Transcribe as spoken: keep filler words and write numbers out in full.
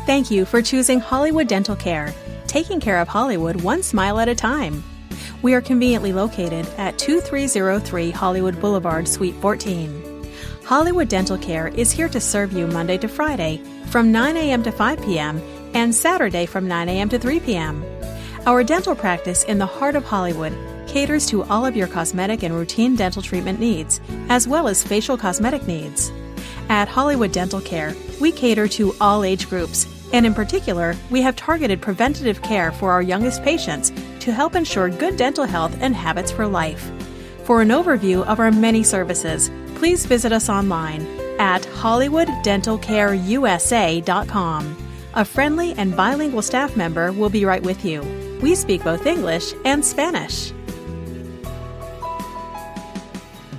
Thank you for choosing Hollywood Dental Care, taking care of Hollywood one smile at a time. We are conveniently located at two three zero three Hollywood Boulevard, Suite fourteen. Hollywood Dental Care is here to serve you Monday to Friday from nine a.m. to five p.m. and Saturday from nine a.m. to three p.m. Our dental practice in the heart of Hollywood caters to all of your cosmetic and routine dental treatment needs, as well as facial cosmetic needs. At Hollywood Dental Care, we cater to all age groups, and in particular, we have targeted preventative care for our youngest patients to help ensure good dental health and habits for life. For an overview of our many services, please visit us online at hollywood dental care u s a dot com. A friendly and bilingual staff member will be right with you. We speak both English and Spanish.